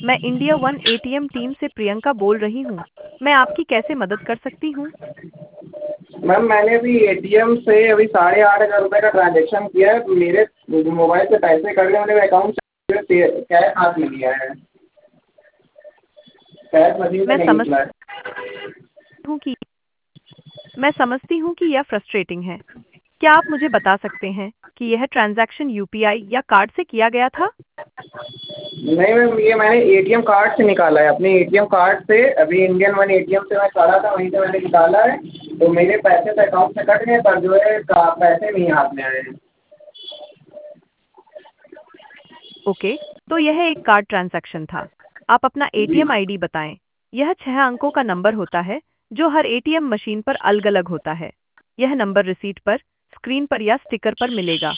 मैं India one ATM team से प्रियंका बोल रही हूँ। मैं आपकी कैसे मदद कर सकती हूँ? मैम मैंने अभी एटीएम से अभी 8,500 रुपये का ट्रांजेक्शन किया है। मेरे मोबाइल से पैसे कट गए, मेरे अकाउंट से कैश हाथ में लिया है, कैश मशीन से मैं नहीं समझ निकला है। हूँ कि मैं समझती हूँ कि यह फ्रस्ट्रेटिंग है। क्या आप मुझे बता सकते हैं कि यह ट्रांजैक्शन यूपीआई या कार्ड से किया गया था? नहीं मैम, ये मैंने एटीएम कार्ड से निकाला है, अपने एटीएम कार्ड से। अभी इंडियन वन एटीएम से मैं खड़ा था, वहीं से मैंने निकाला है। तो मेरे पैसे तो अकाउंट से कट गए, पर जो है पैसे नहीं हाथ में आए हैं। ओके, तो यह एक कार्ड ट्रांजैक्शन था। आप अपना जी। एटीएम आईडी बताएं। यह 6 अंकों का नंबर होता है जो हर एटीएम मशीन पर अलग-अलग होता है। यह नंबर रिसीट पर, स्क्रीन पर या स्टिकर पर मिलेगा।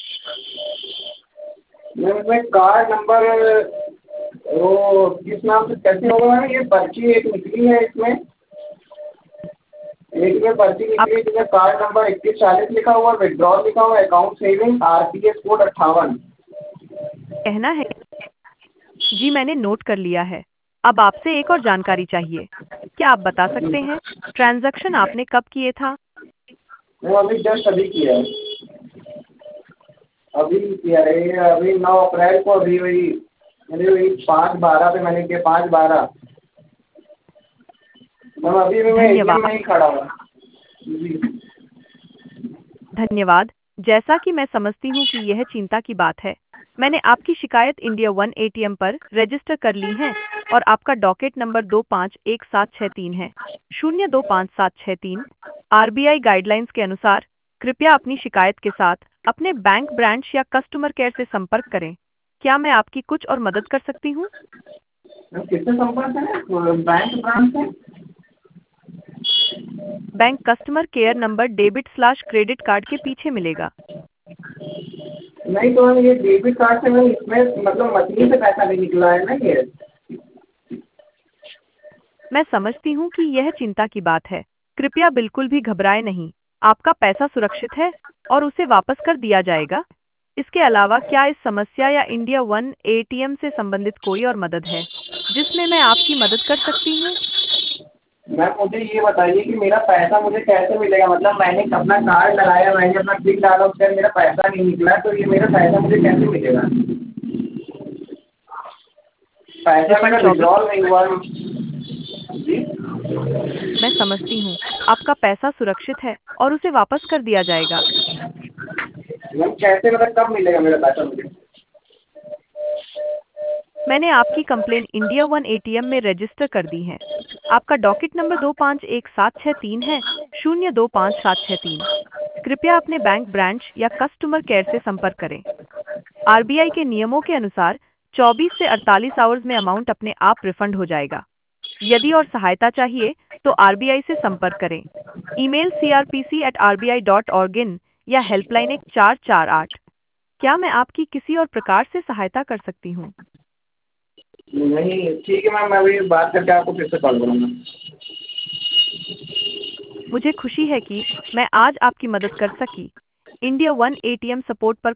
मैम इसमें कार्ड नंबर वो किस नाम से कैसे होगा मैम? ये पर्ची एक निकली है इसमें, एक में पर्ची आप निकली है जिसमें कार्ड नंबर 3140 लिखा हुआ, विड्रॉल लिखा हुआ, अकाउंट सेविंग, आरटीएस कोड 58। कहना है जी, मैंने नोट कर लिया है। अब आपसे एक और जानकारी चाहिए। क्या आप बता सकते हैं ट्रांजैक्शन आपने कब किए था? वो अभी जस्ट अभी किया है, अभी किया है ये, अभी 9 अप्रैल को। अभी वही मैंने वही 5/12 पे मैंने किया, 5/12। मैम अभी भी मैं एटीएम में धन्यवाद। ही खड़ा हूँ। जी। धन्यवाद। जैसा कि मैं समझती हूँ कि यह चिंता की बात है, मैंने आपकी शिकायत इंडिया वन एटीएम पर रजिस्टर कर ली है और आपका डॉकेट नंबर 251763 है, 025763। आरबीआई गाइडलाइंस के अनुसार कृपया अपनी शिकायत के साथ अपने बैंक ब्रांच या कस्टमर केयर से संपर्क करें। क्या मैं आपकी कुछ और मदद कर सकती हूँ? मैम किससे संपर्क है? बैंक ब्रांच से? Bank customer care number debit credit card के पीछे मिलेगा। नहीं तो मैम ये डेबिट कार्ड से मैम इसमें मतलब मशीन से पैसा नहीं निकला है ना ये। मैं समझती हूँ कि यह चिंता की बात है। कृपया बिल्कुल भी घबराएं नहीं। आपका पैसा सुरक्षित है और उसे वापस कर दिया जाएगा। इसके अलावा क्या इस समस्या या इंडिया वन एटीएम से संबंधित कोई और मदद है जिसमें मैं आपकी मदद कर सकती हूँ? मैम मुझे ये बताइए कि मेरा पैसा मुझे कैसे मिलेगा? मतलब मैंने अपना कार्ड लगाया, मैंने अपना पिन डाला, उसके बाद मेरा पैसा नहीं निकला, तो ये मेरा पैसा मुझे कैसे मिलेगा? पैसा रिफंड मेरा 24। विड्रॉल नहीं हुआ। जी। मैं समझती हूँ। आपका पैसा सुरक्षित है और उसे वापस कर दिया जाएगा। मैम कैसे, मतलब कब मिलेगा मेरा पैसा मुझे? मैंने आपकी कंप्लेन इंडिया वन एटीएम में रजिस्टर कर दी है। आपका डॉकेट नंबर 251763 है, 025763। कृपया अपने बैंक ब्रांच या कस्टमर केयर से संपर्क करें। आरबीआई के नियमों के अनुसार 24 से 48 आवर्स में अमाउंट अपने आप रिफंड हो जाएगा। यदि और सहायता चाहिए तो आरबीआई से संपर्क करें। ईमेल crpc@rbi.org या हेल्पलाइन 1448। क्या मैं आपकी किसी और प्रकार से सहायता कर सकती हूँ? नहीं ठीक है मैम, मैं अभी बात करके आपको फिर से कॉल करूँगा। मुझे खुशी है कि मैं आज आपकी मदद कर सकी। इंडिया वन एटीएम सपोर्ट पर